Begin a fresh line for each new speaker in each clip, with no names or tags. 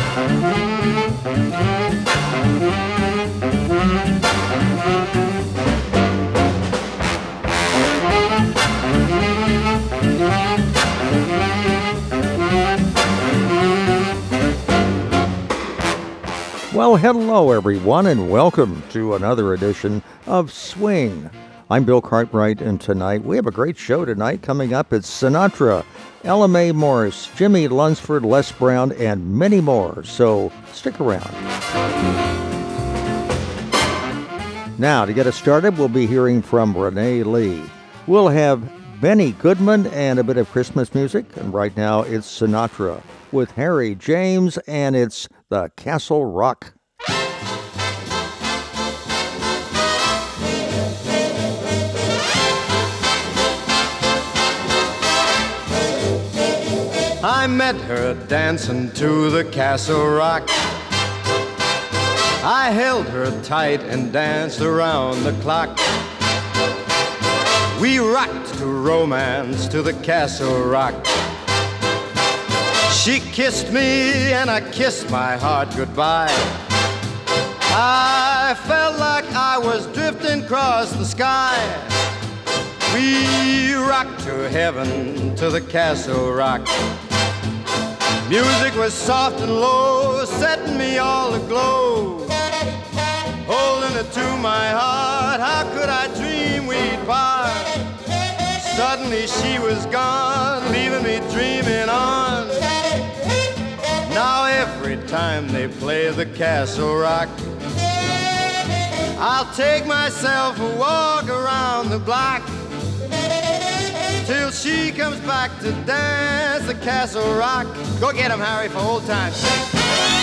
Well, hello everyone, and welcome to another edition of Swing. I'm Bill Cartwright, and tonight we have a great show tonight. Coming up, it's Sinatra, Ella Mae Morris, Jimmy Lunsford, Les Brown, and many more, so stick around. Now, to get us started, we'll be hearing from Renee Lee. We'll have Benny Goodman and a bit of Christmas music, and right now it's Sinatra with Harry James, and it's the Castle Rock.
I met her dancing to the Castle Rock. I held her tight and danced around the clock. We rocked to romance to the Castle Rock. She kissed me and I kissed my heart goodbye. I felt like I was drifting across the sky. We rocked to heaven to the Castle Rock. Music was soft and low, setting me all aglow. Holding it to my heart, how could I dream we'd part? Suddenly she was gone, leaving me dreaming on. Now every time they play the Castle Rock, I'll take myself a walk around the block till she comes back to dance the Castle Rock. Go get 'em, Harry, for old time's sake.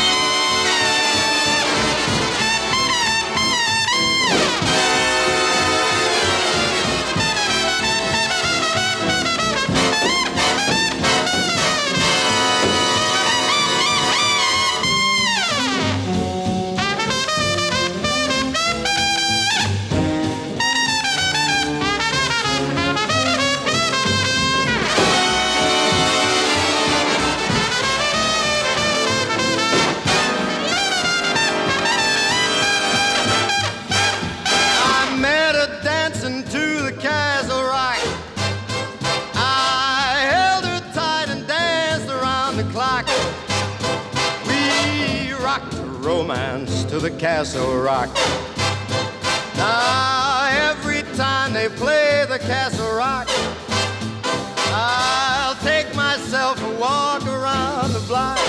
Romance to the Castle Rock. Now every time they play the Castle Rock, I'll take myself a walk around the block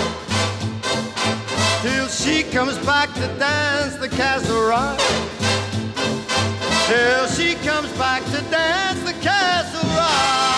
till she comes back to dance the Castle Rock. Till she comes back to dance the Castle Rock.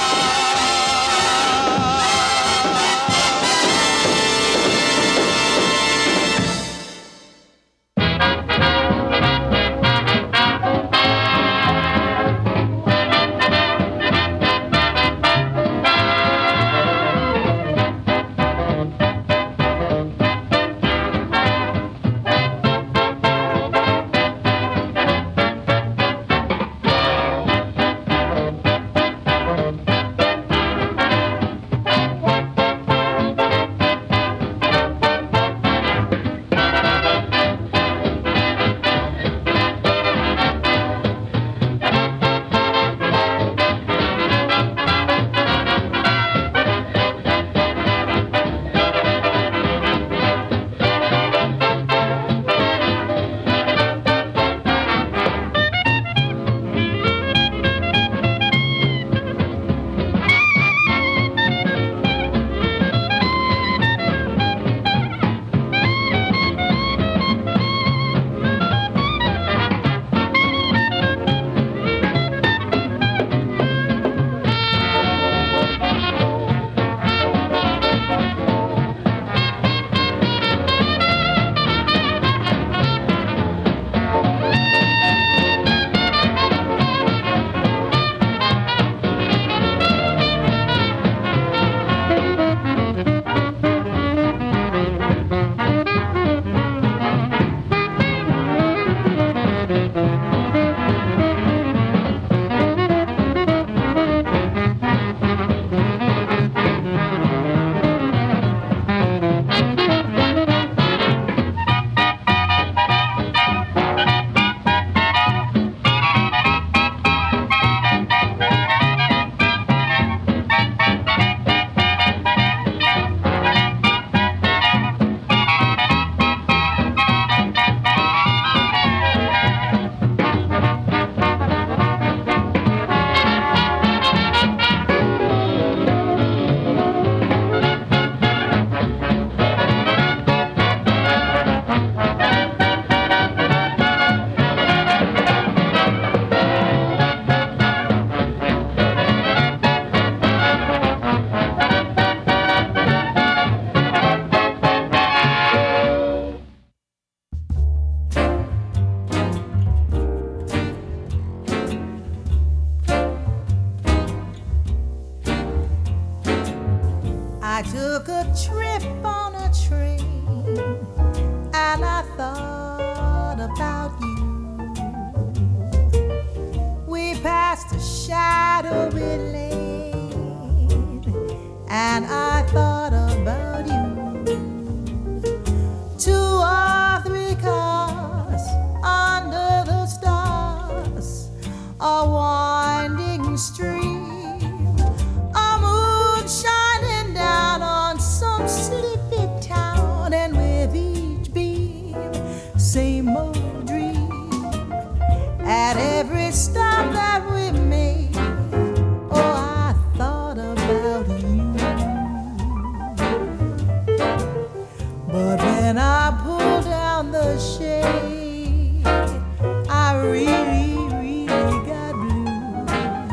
But when I pulled down the shade, I really got blue.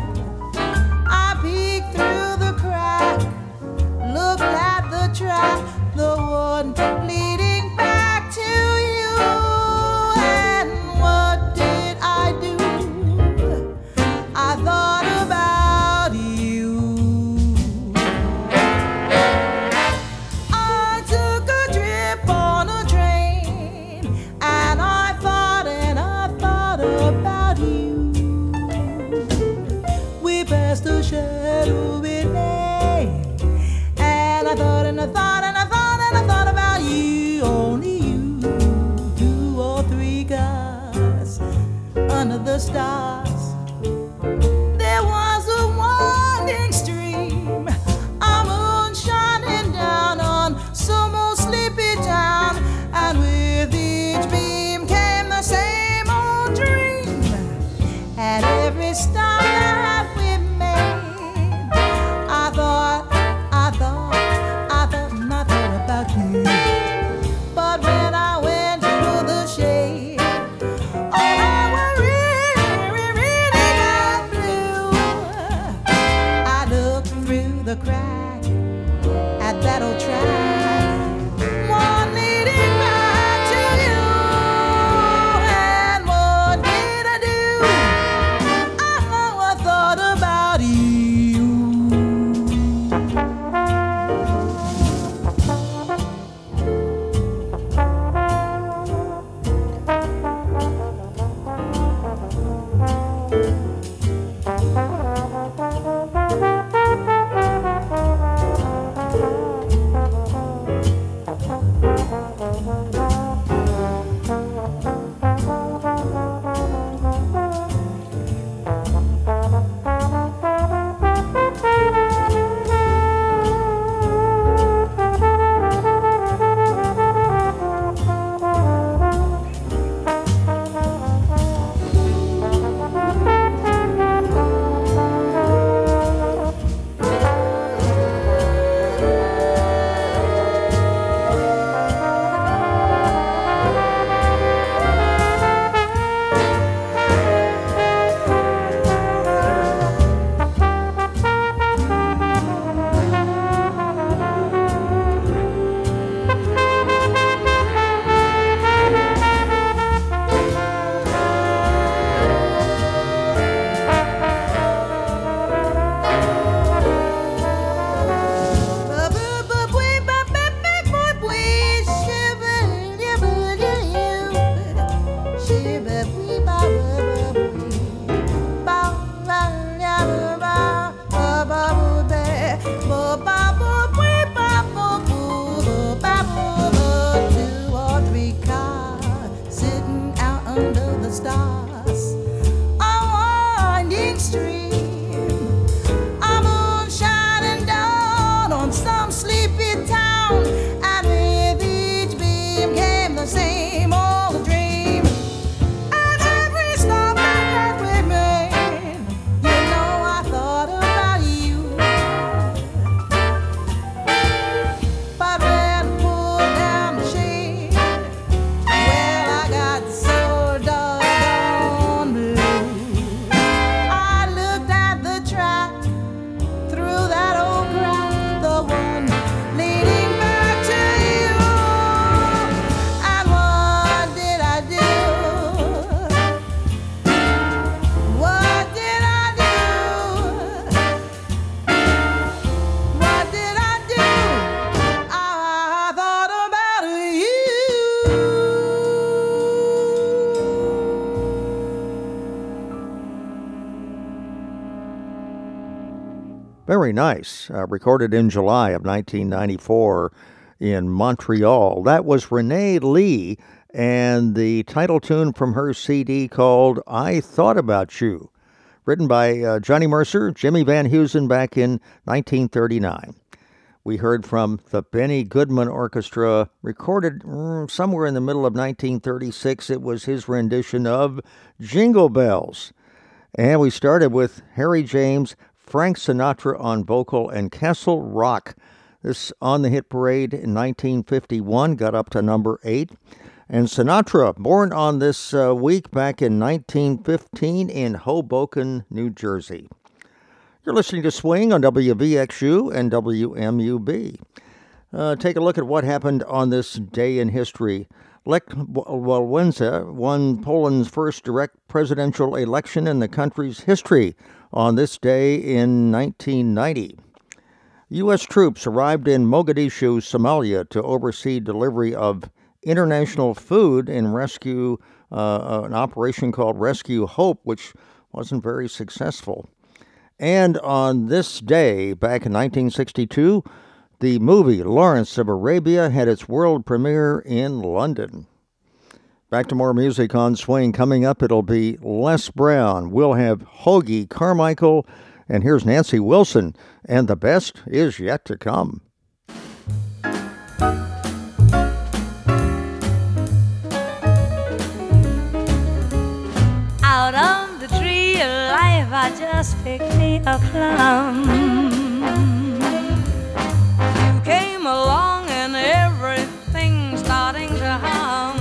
I peeked through the crack, looked at the track, the one leading back to you. And what did I do? I thought about you. I took a trip on a train, and I thought about you. We passed a shadowy lane, and I thought about you. Only you, 2 or 3 cars under the stars. There was a winding stream, a moon shining down on some old sleepy town, and with each beam came the same old dream. At every stop that we made, I thought about you. But when I went through the shade, oh, I really got blue. I looked through the crack at that old track, one leading back to you. And what did I do? I thought about you.
Very nice. Recorded in July of 1994 in Montreal. That was Renee Lee and the title tune from her CD called I Thought About You, written by Johnny Mercer, Jimmy Van Heusen back in 1939. We heard from the Benny Goodman Orchestra, recorded somewhere in the middle of 1936. It was his rendition of Jingle Bells. And we started with Harry James, Frank Sinatra on vocal, and Castle Rock. This on the hit parade in 1951 got up to number 8. And Sinatra, born on this week back in 1915 in Hoboken, New Jersey. You're listening to Swing on WVXU and WMUB. Take a look at what happened on this day in history. Lech Wałęsa won Poland's first direct presidential election in the country's history on this day in 1990. U.S. troops arrived in Mogadishu, Somalia, to oversee delivery of international food in rescue, an operation called Rescue Hope, which wasn't very successful. And on this day, back in 1962, the movie Lawrence of Arabia had its world premiere in London. Back to more music on Swing. Coming up, it'll be Les Brown. We'll have Hoagy Carmichael, and here's Nancy Wilson, and the best is yet to come.
Out of the tree of life, I just picked me a plum. You came along and everything's starting to hum.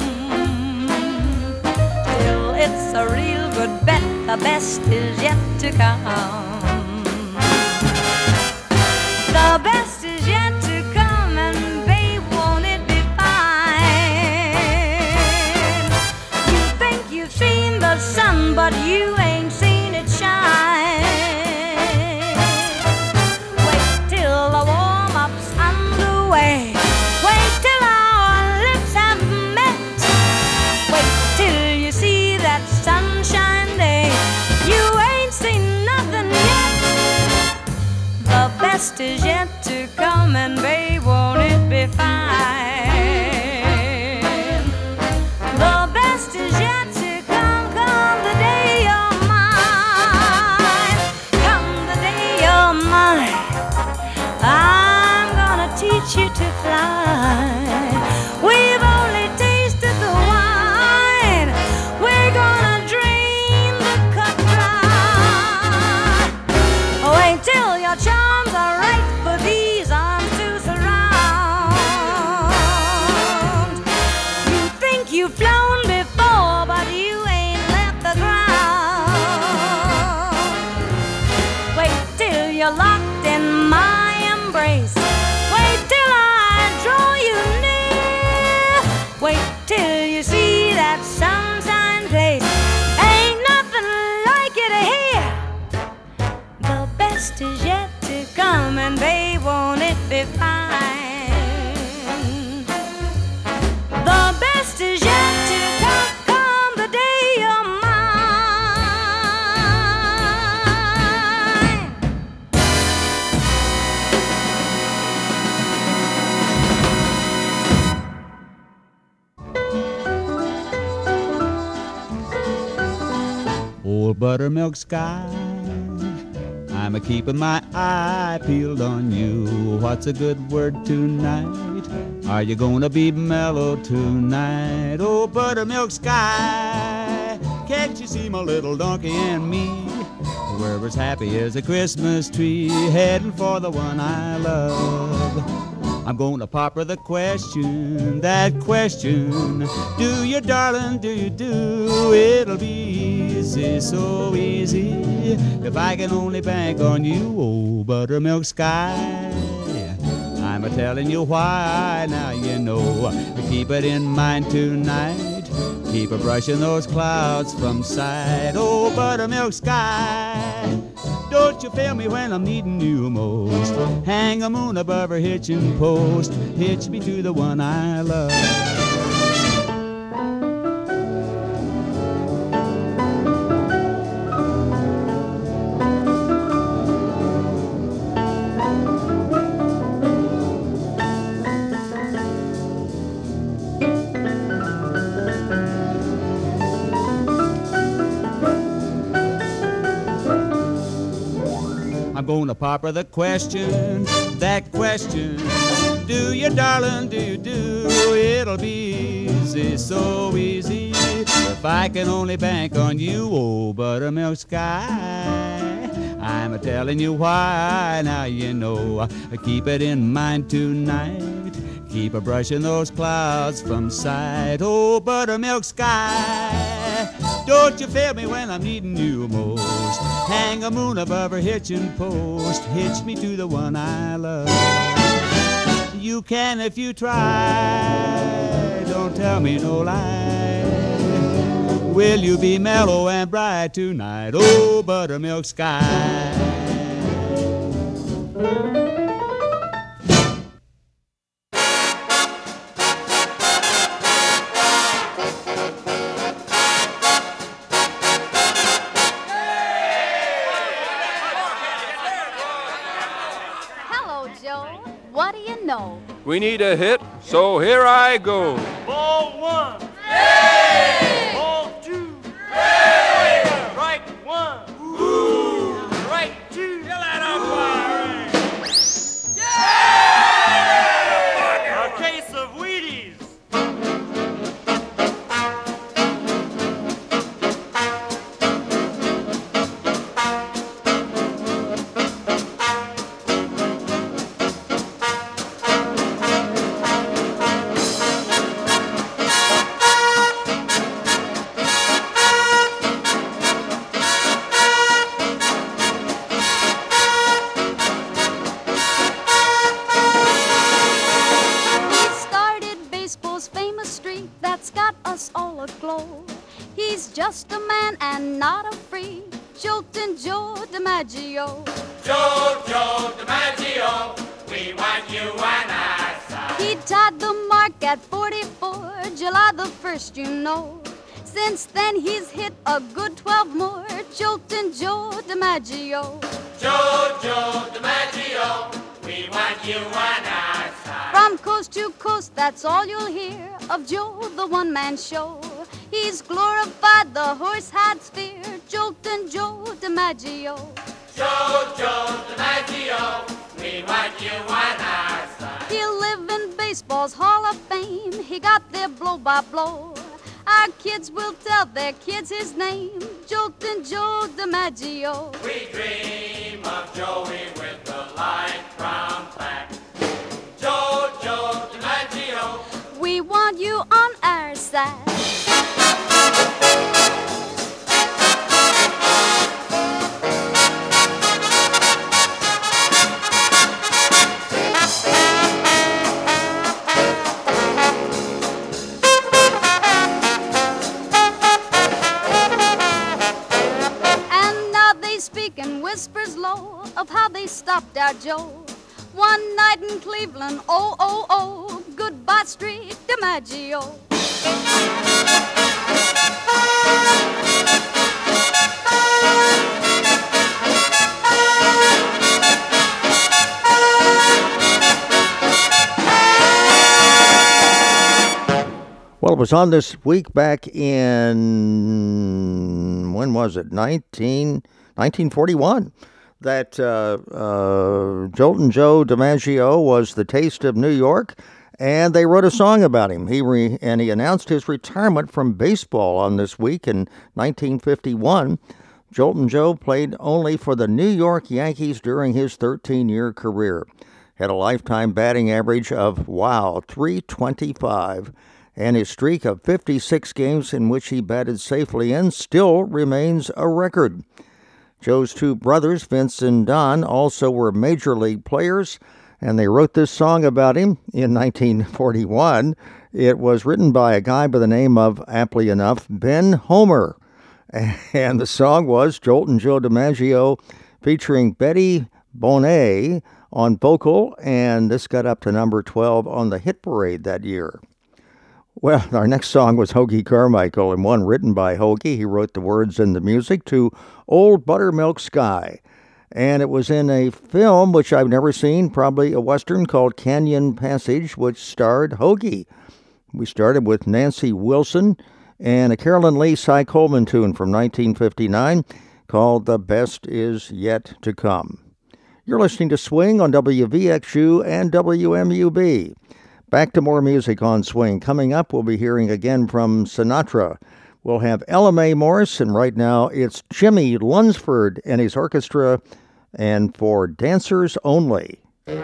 Still, it's a real good bet, the best is yet to come. The best is yet to come, and babe, won't it be fine? You think you've seen the sun, but you ain't seen it shine. Wait till the warm-up's underway. Wait till our lips have met. Wait till you see that sunshine day. You ain't seen nothing yet. The best is yet to come, and babe, won't it be fine? The best is yet to come, come the day you're mine. Come the day you're mine. I'm gonna teach you to fly. We've only tasted the wine. We're gonna drain the cup dry. Wait till your charms are right for these arms to surround. You think you've flown before, but you ain't left the ground. Wait till you're locked in my embrace. Wait till I draw you near. Wait till you see that sunshine place. Ain't nothing like it here. The best is yet to come, and babe, won't it be fine? The best is yet to come, come the day you're mine.
Old buttermilk sky, I'm a-keeping my eye peeled on you. What's a good word tonight? Are you gonna be mellow tonight? Oh, buttermilk sky, can't you see my little donkey and me? We're as happy as a Christmas tree, heading for the one I love. I'm gonna pop her the question, that question. Do you, darling, do you do? It'll be easy, so easy, if I can only bank on you, oh, buttermilk sky. I'm a-telling you why, now you know. Keep it in mind tonight. Keep a-brushing those clouds from sight, oh, buttermilk sky. Don't you fail me when I'm needing you most. Hang a moon above her hitching post. Hitch me to the one I love. I'm gonna pop her the question, that question. Do you, darling, do you do? It'll be easy, so easy, if I can only bank on you, oh, buttermilk sky. I'm a-telling you why, now you know. Keep it in mind tonight. Keep a-brushing those clouds from sight. Oh, buttermilk sky, don't you fail me when I'm needing you most. Hang a moon above her hitching post. Hitch me to the one I love. You can if you try. Don't tell me no lie. Will you be mellow and bright tonight? Oh, buttermilk sky.
Hello, Joe. What do you know?
We need a hit, so here I go.
Ball one. Hey! Ball two. Hey! Strike one. Ooh! Strike two. Fill that umpire. Yeah! A case of Wheaties.
He's just a man and not a freak, Joltin' Joe DiMaggio.
Joe DiMaggio, we want you on our side.
He tied the mark at 44, July the 1st, you know. Since then he's hit a good 12 more, Joltin' Joe DiMaggio.
Joe DiMaggio, we want you on our side.
From coast to coast, that's all you'll hear of Joe, the one-man show. He's glorified the horse-hide sphere, Joltin' Joe DiMaggio.
Joe DiMaggio, we want you on our side.
He'll live in baseball's Hall of Fame, he got there blow by blow. Our kids will tell their kids his name, Joltin' Joe DiMaggio.
We dream of Joey with the light brown back. Joe DiMaggio,
we want you on our side. Whispers low of how they stopped our Joe one night in Cleveland. Oh, goodbye Street DiMaggio.
Well, it was on this week back in, when was it, 1941, that Joltin' Joe DiMaggio was the taste of New York, and they wrote a song about him. He announced his retirement from baseball on this week in 1951. Joltin' Joe played only for the New York Yankees during his 13-year career. Had a lifetime batting average of, .325, and his streak of 56 games in which he batted safely in still remains a record. Joe's two brothers, Vince and Don, also were major league players, and they wrote this song about him in 1941. It was written by a guy by the name of, aptly enough, Ben Homer. And the song was Joltin' Joe DiMaggio featuring Betty Bonet on vocal, and this got up to number 12 on the hit parade that year. Well, our next song was Hoagy Carmichael, and one written by Hoagy. He wrote the words and the music to Old Buttermilk Sky. And it was in a film which I've never seen, probably a Western called Canyon Passage, which starred Hoagy. We started with Nancy Wilson and a Carolyn Lee Cy Coleman tune from 1959 called The Best Is Yet to Come. You're listening to Swing on WVXU and WMUB. Back to more music on Swing. Coming up, we'll be hearing again from Sinatra. We'll have Ella Mae Morris, and right now it's Jimmy Lunsford and his orchestra, and For Dancers Only.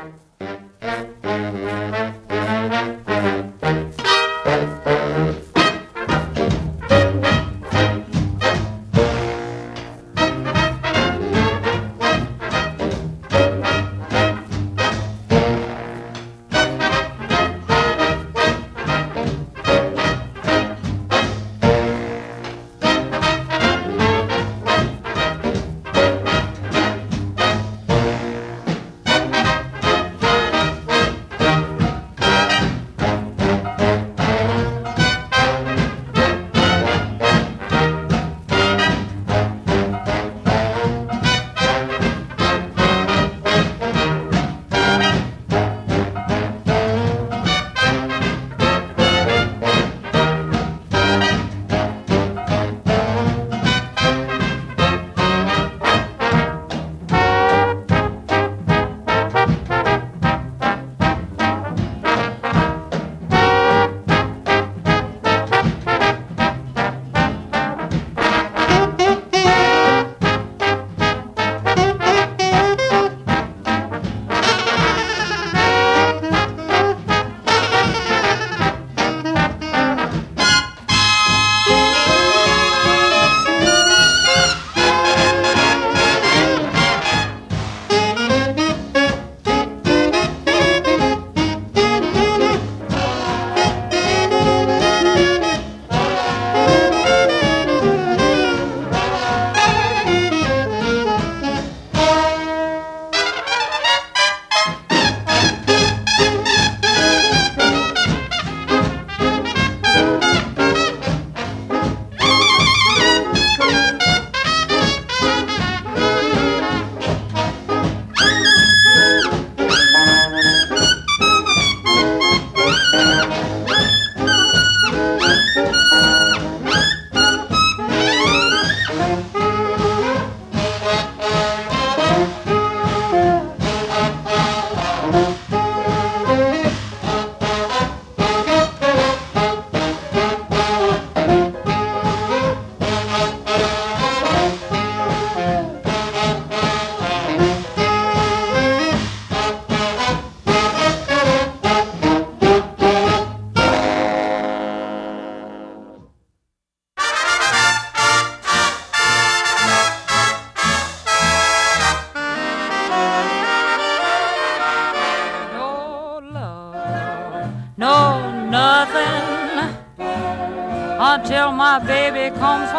Until my baby comes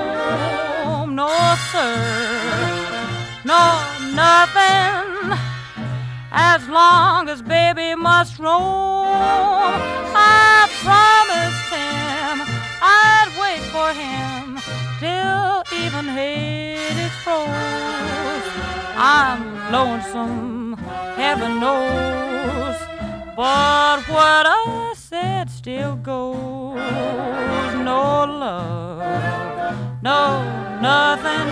home. No, sir, no, nothing. As long as baby must roam, I promised him I'd wait for him till even Hades froze. I'm lonesome, heaven knows, but what I said still goes. No love, no nothing,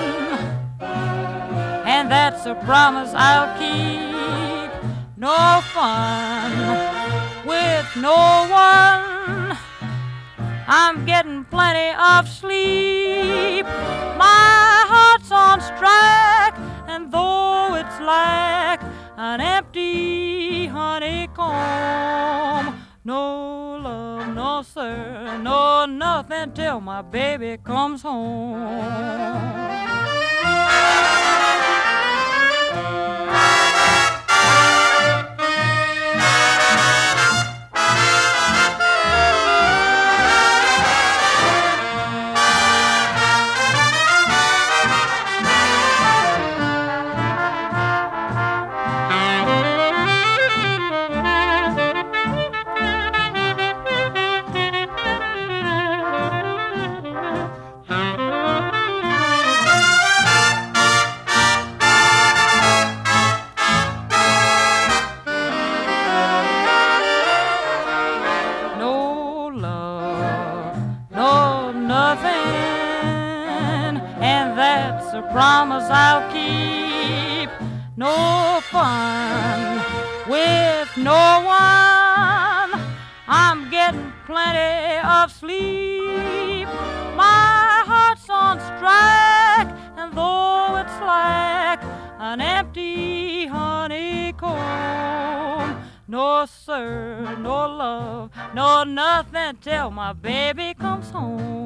and that's a promise I'll keep. No fun with no one, I'm getting plenty of sleep. My heart's on strike, and though it's like an empty honeycomb, no love, no sir, no nothing till my baby comes home. Promise I'll keep. No fun with no one, I'm getting plenty of sleep. My black, and though it's like an empty honeycomb, no sir, no love, no nothing till my baby comes home.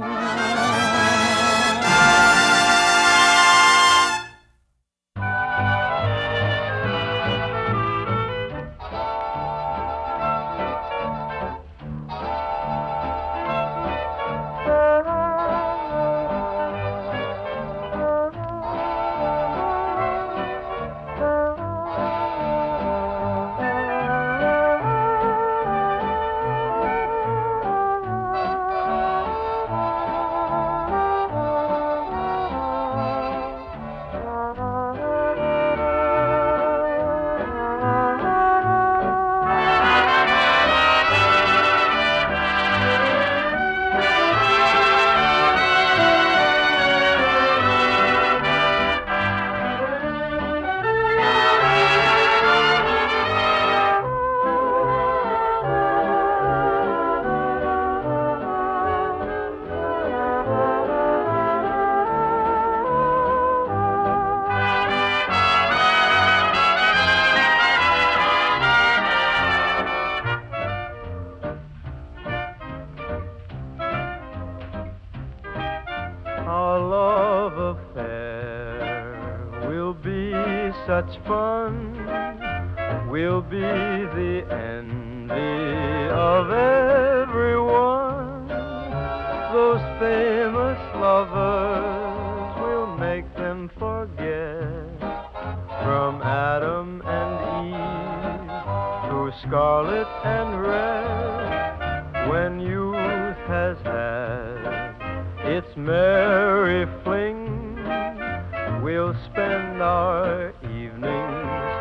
Our love affair will be such fun, will be the envy of everyone. Those famous lovers will make them forget, from Adam and Eve to scarlet and red, when youth has had its merry fling, we'll spend our evenings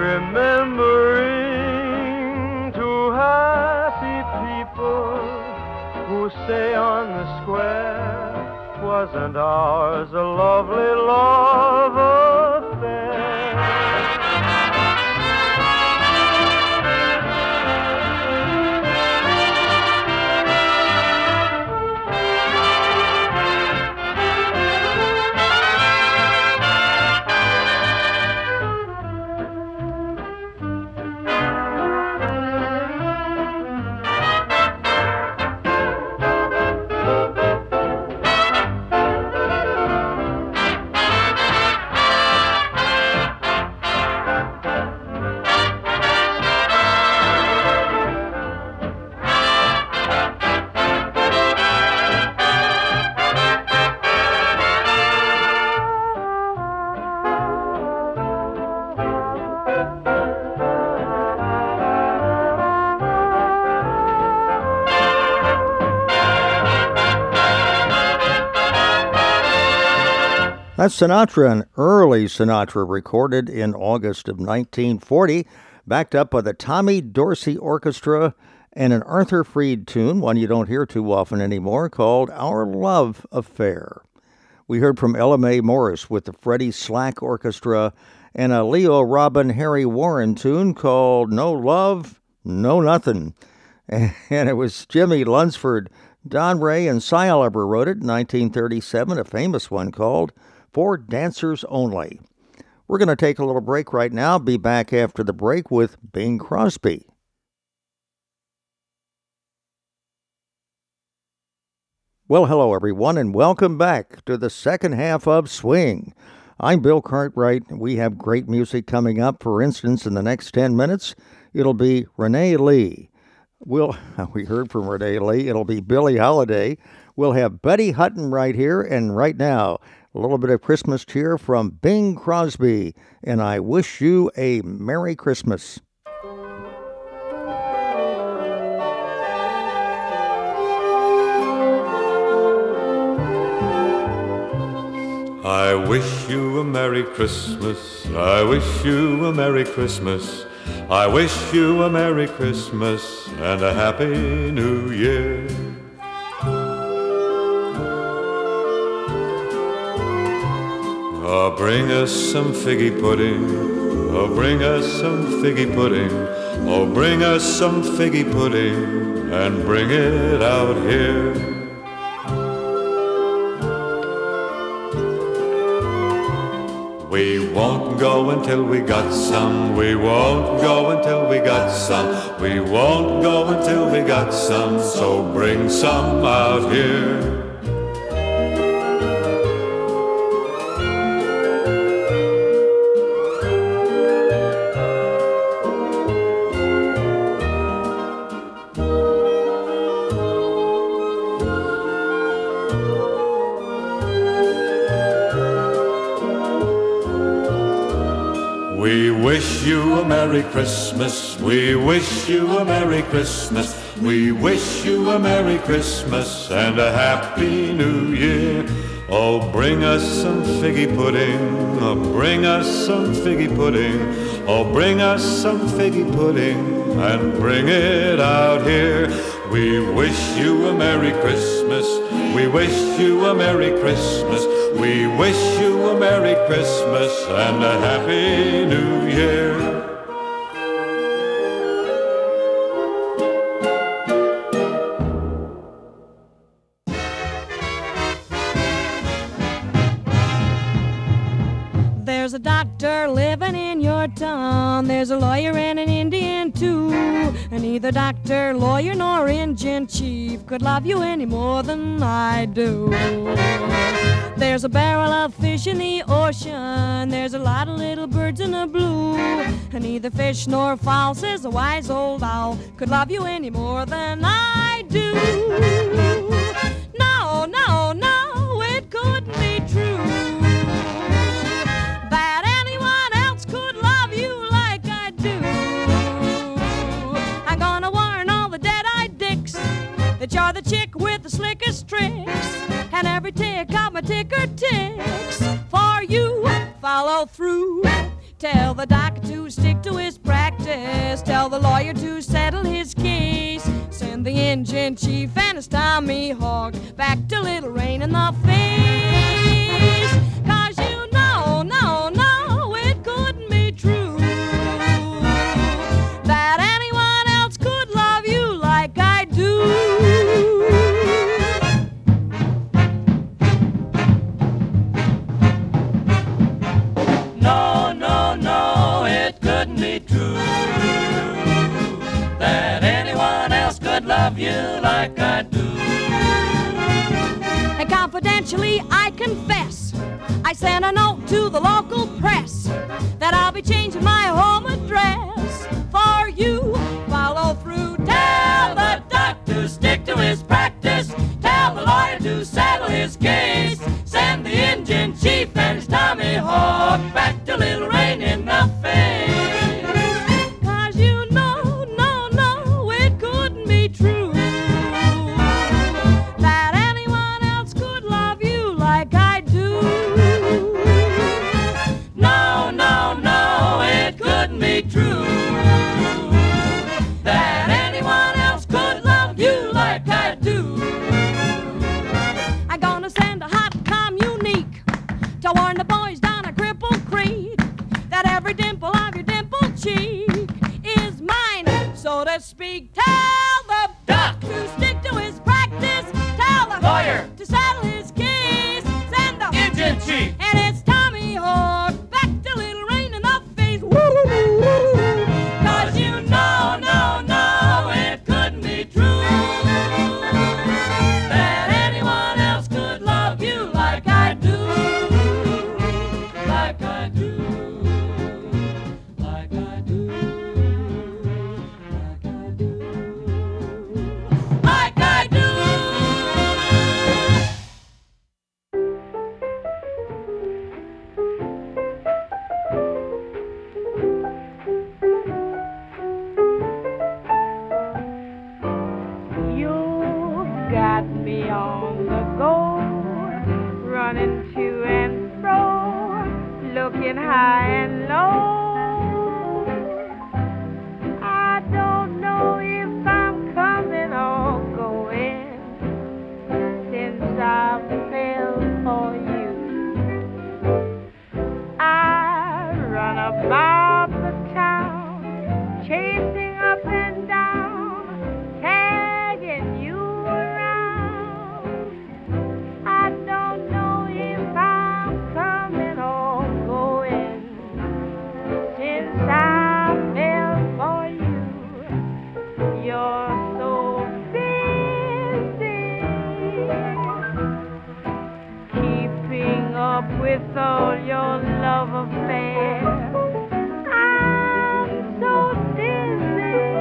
remembering two happy people who say on the square, wasn't ours a lovely love affair?
That's Sinatra, an early Sinatra recorded in August of 1940, backed up by the Tommy Dorsey Orchestra and an Arthur Freed tune, one you don't hear too often anymore, called Our Love Affair. We heard from Ella Mae Morris with the Freddie Slack Orchestra and a Leo Robin Harry Warren tune called No Love, No Nothing. And it was Jimmy Lunsford, Don Ray, and Cy Oliver wrote it in 1937, a famous one called For Dancers Only. We're going to take a little break right now. Be back after the break with Bing Crosby. Well, hello everyone, and welcome back to the second half of Swing. I'm Bill Cartwright. We have great music coming up. For instance, in the next 10 minutes, it'll be Renee Lee. We heard from Renee Lee. It'll be Billie Holiday. We'll have Betty Hutton right here, and right now, a little bit of Christmas cheer from Bing Crosby, and I wish you a Merry Christmas.
I wish you a Merry Christmas. I wish you a Merry Christmas. I wish you a Merry Christmas and a Happy New Year. Oh, bring us some figgy pudding. Oh, bring us some figgy pudding. Oh, bring us some figgy pudding and bring it out here. We won't go until we got some. We won't go until we got some. We won't go until we got some. So bring some out here. We wish you a Merry Christmas. We wish you a Merry Christmas. We wish you a Merry Christmas and a Happy New Year. Oh, bring us some figgy pudding. Oh, bring us some figgy pudding. Oh, bring us some figgy pudding and bring it out here. We wish you a Merry Christmas. We wish you a Merry Christmas. We wish you a Merry Christmas and a Happy New Year.
There's a doctor living in your town. There's a lawyer and an Indian too. And neither doctor, lawyer, nor Indian chief could love you any more than I do. There's a barrel of fish in the ocean. There's a lot of little birds in the blue. And neither fish nor fowl, says the wise old owl, could love you any more than I do. No, no, no, it couldn't be true that anyone else could love you like I do. I'm gonna warn all the dead-eyed dicks that you're the chick with the slickest tricks. And every tick of my ticker ticks for you. Follow through. Tell the doctor to stick to his practice. Tell the lawyer to settle his case. Send the engine chief and his Tommy Hawk back to Little Rain in the face. 'Cause you know, no, no, it couldn't be true that anyone else could love you like I do.
No, no, no, it couldn't be true that anyone else could love you like I do.
And confidentially, I confess, I sent a note to the local press that I'll be changing my home address for you. Follow through.
Tell the doctor to stick to his practice. Tell the lawyer to settle his case. Send the engine chief and his Tommy Hawk back to Little Rain in the face.
'Cause you know, no, no, it couldn't be true that anyone else could love you like I do.
No, no, no, it couldn't be true that anyone else could love you like I do.
I'm gonna send a hot communique to warn the boys down at Cripple Creek that every dimple of your dimpled cheek is mine, so to speak. Tell the doc to stick to his practice. Tell the
Lawyer
to settle his case. Send the
engine chief
and it's Tommy Hawk back to Little Rain in the face.
'Cause you know, no, no, it couldn't be true that anyone else could love you like I do. Like I do. Like I do. Like I do. Like I do.
You've got me on the go, running to and fro, looking high and low. I don't know if I'm coming or going since I fell for you. I run about the town, chasing up and down, tagging you around. I don't know if I'm coming or going. soul, your love affair. I'm so dizzy.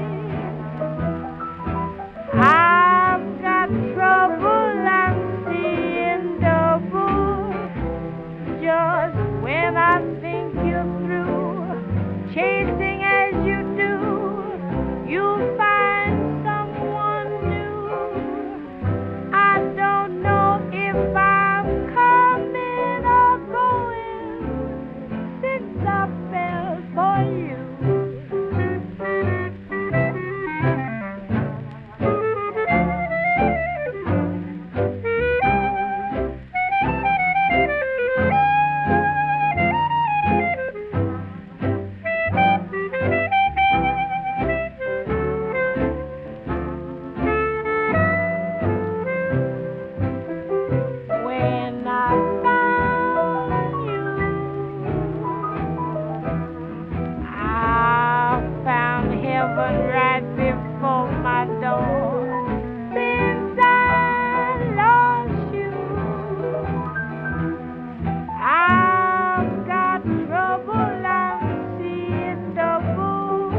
I've got trouble I'm seeing double. Just when I think you're through chasing as you do, you'll find someone new. I don't know if I'm coming or going since I fell for you. When I found you, I found heaven right before my door. Since I lost you, I've got trouble I'm seeing double.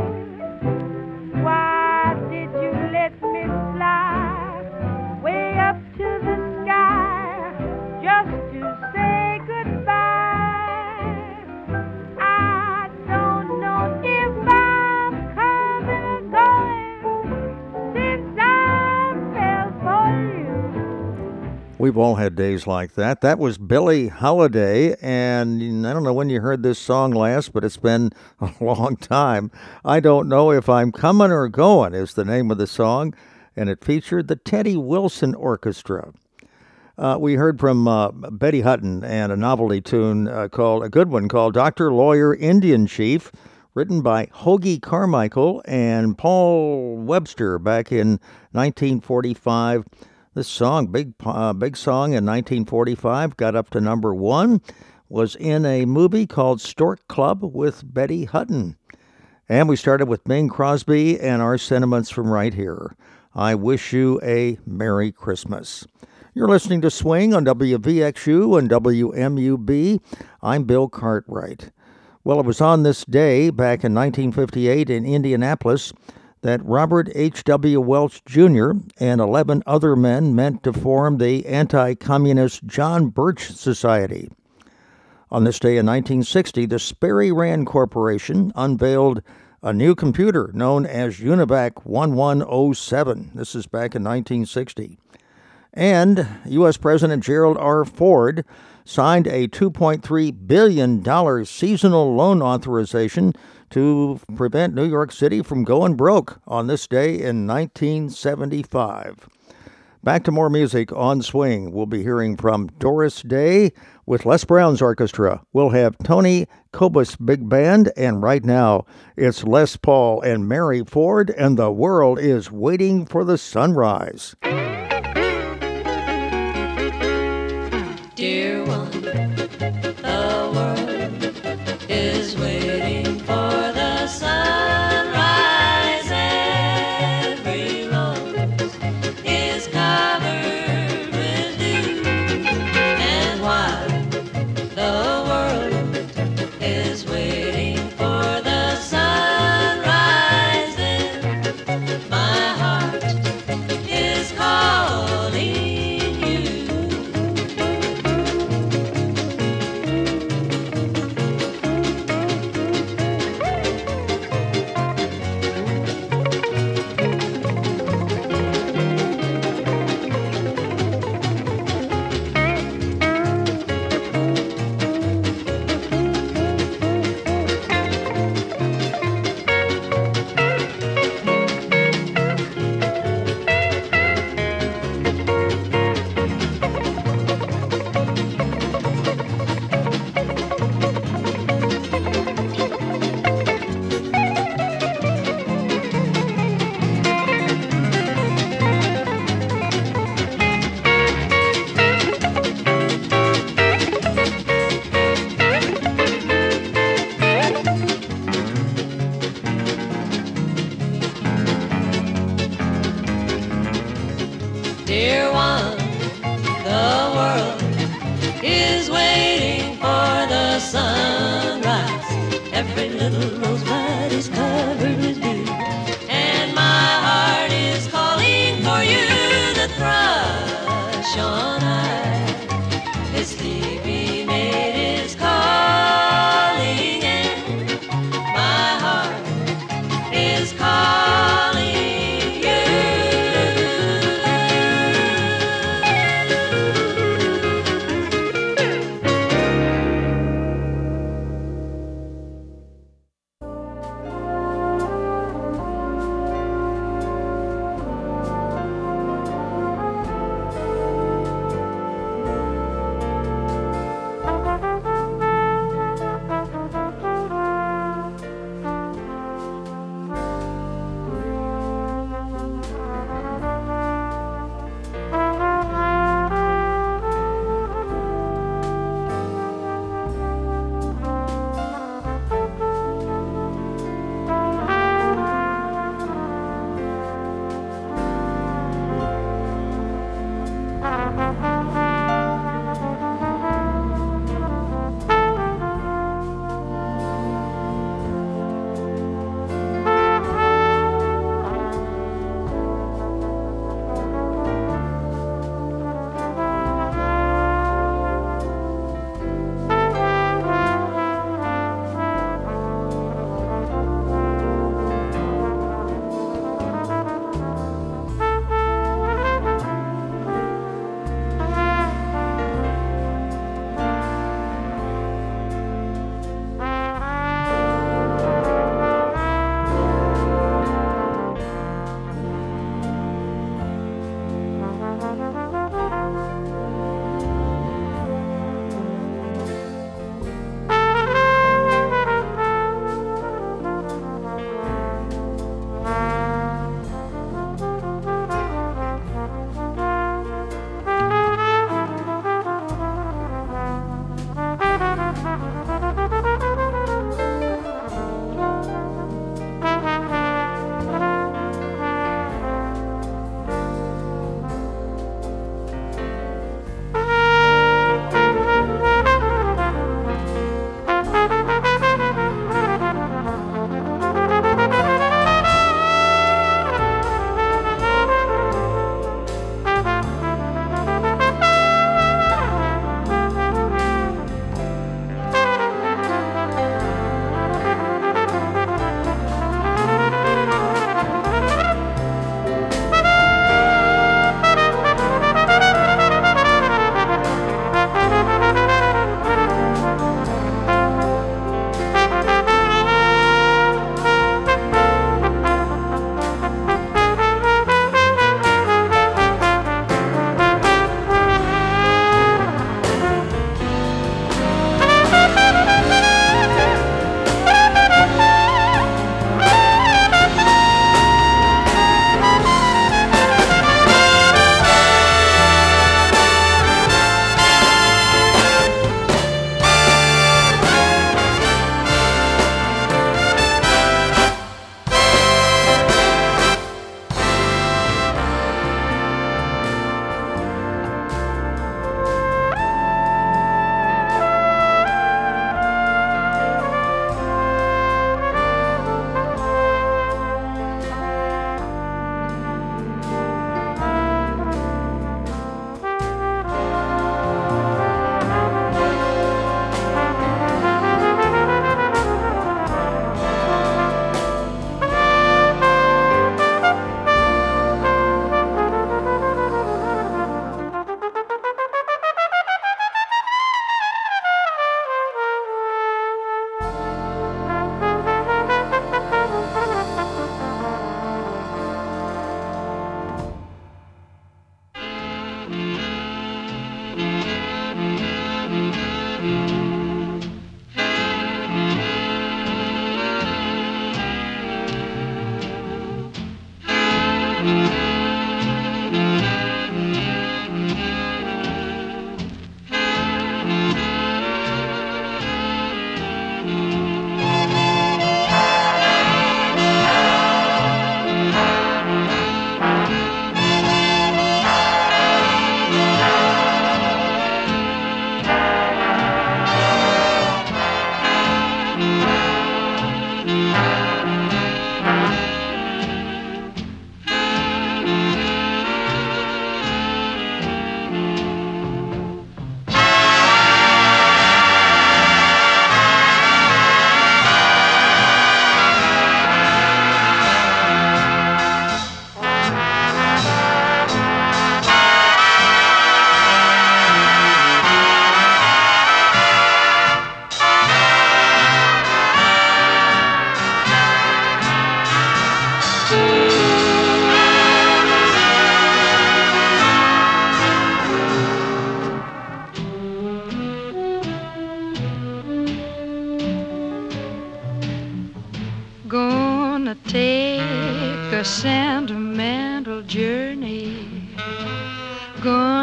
Why did you let me fly way up to the sky just to say goodbye? I don't know if I'm coming or going since I fell for you.
We've all had days like that. That was Billie Holiday, and I don't know when you heard this song last, but it's been a long time. I Don't Know If I'm Coming or Going is the name of the song, and it featured the Teddy Wilson Orchestra. We heard from Betty Hutton and a novelty tune a good one called Dr. Lawyer Indian Chief, written by Hoagy Carmichael and Paul Webster back in 1945. This song, big song in 1945, got up to number 1, was in a movie called Stork Club with Betty Hutton. And we started with Bing Crosby and our sentiments from right here. I wish you a Merry Christmas. You're listening to Swing on WVXU and WMUB. I'm Bill Cartwright. Well, it was on this day back in 1958 in Indianapolis that Robert H.W. Welch Jr. and 11 other men met to form the anti-communist John Birch Society. On this day in 1960, the Sperry Rand Corporation unveiled a new computer known as UNIVAC 1107. This is back in 1960. And U.S. President Gerald R. Ford signed a $2.3 billion seasonal loan authorization to prevent New York City from going broke on this day in 1975. Back to more music on Swing. We'll be hearing from Doris Day with Les Brown's orchestra. We'll have Tony Kobus Big Band, and right now it's Les Paul and Mary Ford, and The World is Waiting for the Sunrise.
Dear one, the world is waiting for the sunrise. Every rose is covered with dew, and while the world is waiting for the sunrise, my heart is calling. Dear one, the world is waiting on high. His sleepy mate is calling, and my heart is calling you.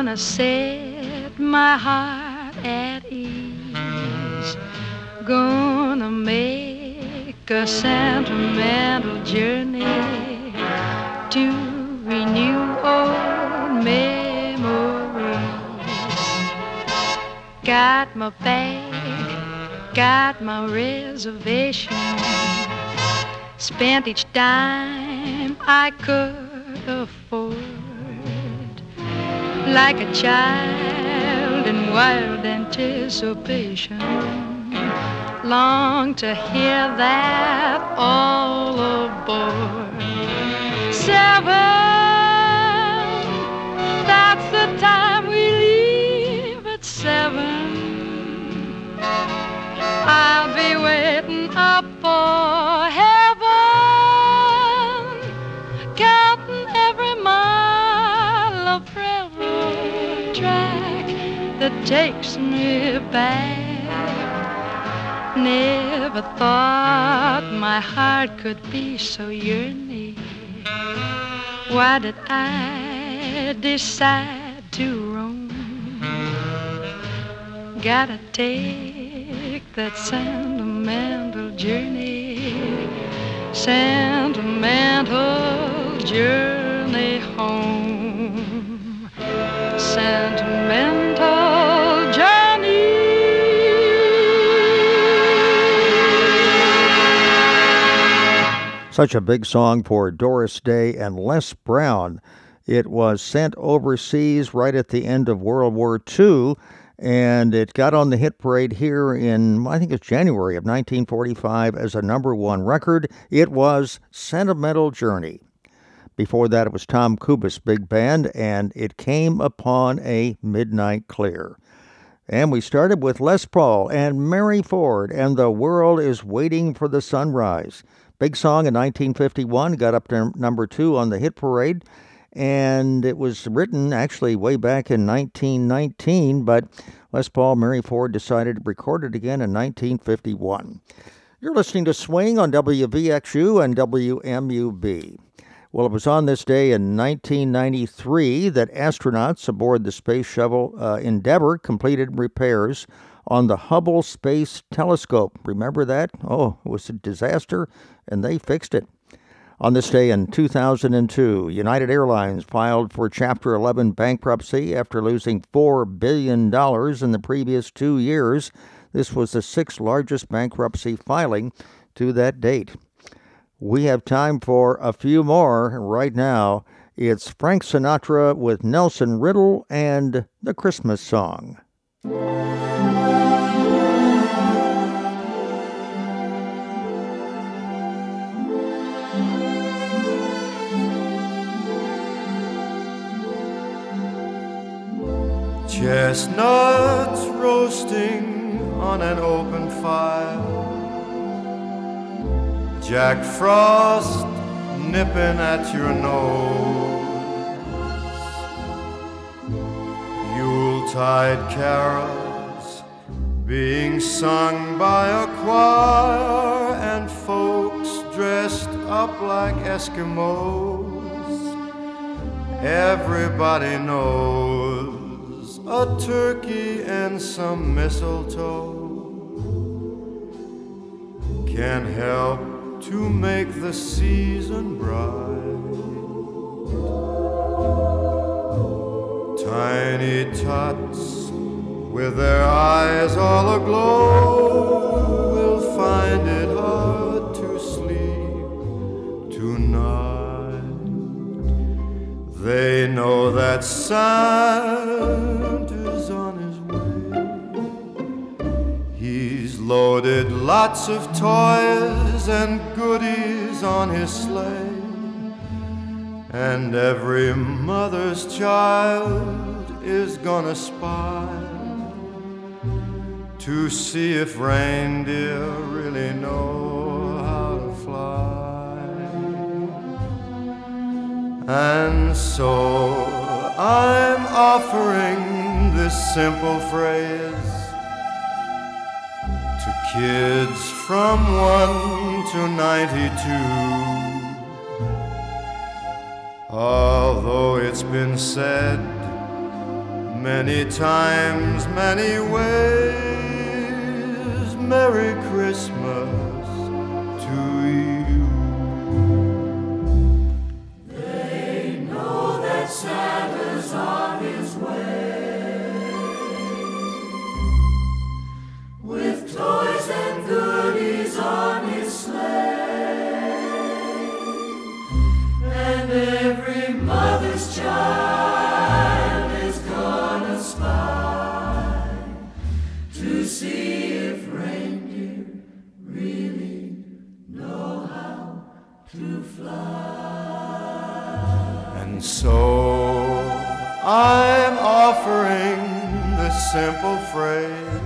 gonna set my heart at ease. Gonna make a sentimental journey to renew old memories. Got my bag, got my reservation. Spent each dime I could afford. Like a child in wild anticipation, long to hear that all aboard. 7, that's the time we leave at 7. I'll be waiting up for heaven, counting every mile of railroad track that takes me back. Never thought my heart could be so yearning. Why did I decide to roam? Gotta take that sentimental journey, sentimental journey home, sentimental journey.
Such a big song for Doris Day and Les Brown. It was sent overseas right at the end of World War II, and it got on the hit parade here in, I think it's January of 1945 as a #1 record. It was Sentimental Journey. Before that, it was Tom Kubis Big Band, and It Came Upon a Midnight Clear. And we started with Les Paul and Mary Ford and The World is Waiting for the Sunrise. Big song in 1951, got up to #2 on the hit parade, and it was written actually way back in 1919, but Les Paul, Mary Ford decided to record it again in 1951. You're listening to Swing on WVXU and WMUB. Well, it was on this day in 1993 that astronauts aboard the Space Shuttle Endeavour completed repairs on the Hubble Space Telescope. Remember that? Oh, it was a disaster, and they fixed it. On this day in 2002, United Airlines filed for Chapter 11 bankruptcy after losing $4 billion in the previous 2 years. This was the 6th largest bankruptcy filing to that date. We have time for a few more. Right now, it's Frank Sinatra with Nelson Riddle and the Christmas Song.
Chestnuts roasting on an open fire, Jack Frost nipping at your nose, Yuletide carols being sung by a choir, and folks dressed up like Eskimos. Everybody knows a turkey and some mistletoe can help to make the season bright. Tiny tots with their eyes all aglow will find it hard to sleep tonight. They know that Santa's on his way. He's loaded lots of toys and goodies on his sleigh, and every mother's child is gonna spy to see if reindeer really know how to fly. And so I'm offering this simple phrase to kids from 1 to 92. Although it's been said many times, many ways. Merry Christmas to you.
They know that Santa's on his way with toys and goodies on his sleigh, and every mother's child is gonna spy to see if reindeer really know how to fly.
And so I'm offering this simple phrase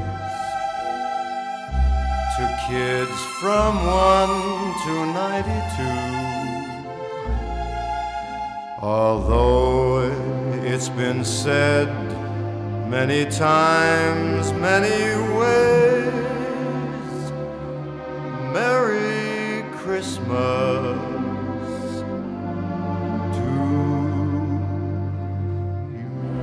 to kids from 1 to 92. Although it's been said many times, many ways, Merry Christmas to you.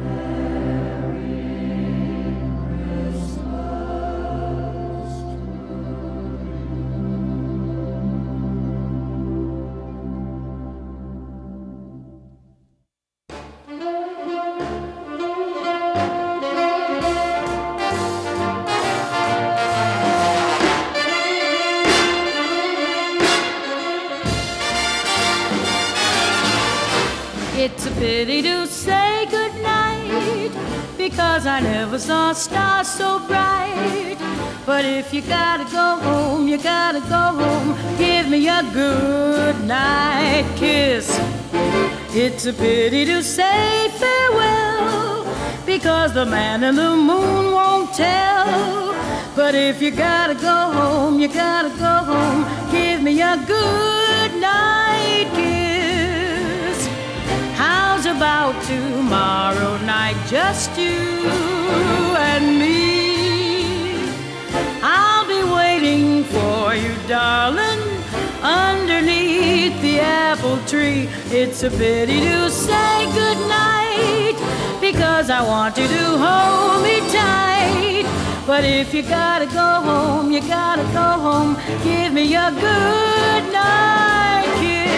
It's a pity to say goodnight, because I never saw stars so bright. But if you gotta go home, you gotta go home. Give me a good night kiss. It's a pity to say farewell, because the man in the moon won't tell. But if you gotta go home, you gotta go home. Give me a good night kiss. How's about tomorrow night, just you and me? I'll be waiting for you, darling, underneath the apple tree. It's a pity to say goodnight, because I want you to hold me tight. But if you gotta go home, you gotta go home. Give me a good night kiss.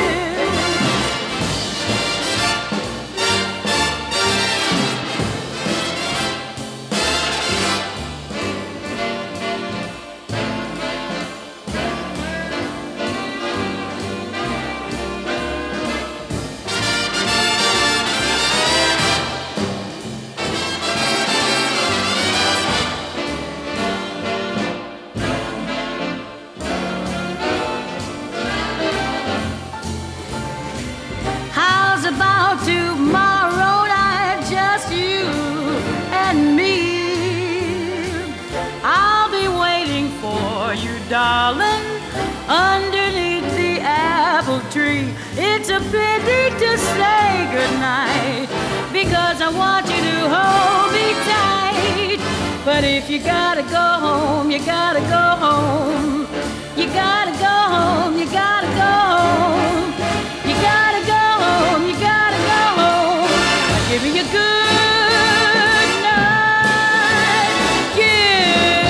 About tomorrow night, just you and me. I'll be waiting for you, darling, underneath the apple tree. It's a pity to say goodnight, because I want you to hold me tight. But if you gotta go home, you gotta go home. You gotta go home, you gotta go home. You gotta go home, you gotta go home. Give me a good night kiss.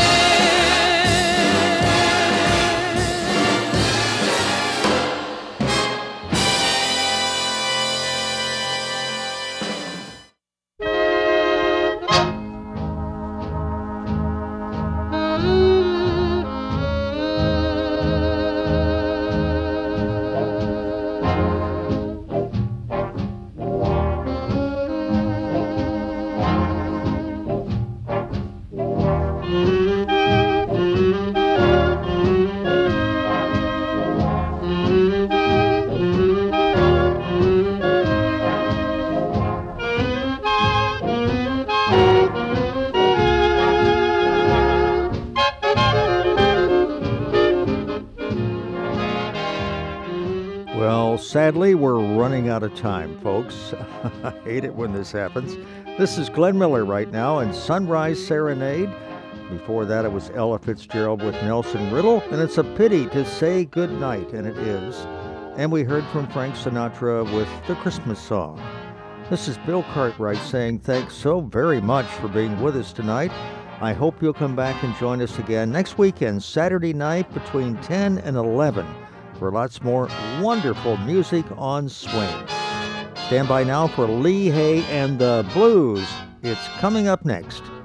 Sadly, we're running out of time, folks. I hate it when this happens. This is Glenn Miller right now and Sunrise Serenade. Before that, it was Ella Fitzgerald with Nelson Riddle, and it's a pity to say goodnight, and it is. And we heard from Frank Sinatra with the Christmas song. This is Bill Cartwright saying thanks so very much for being with us tonight. I hope you'll come back and join us again next weekend, Saturday night between 10 and 11, for lots more wonderful music on Swing. Stand by now for Lee Hay and the Blues. It's coming up next.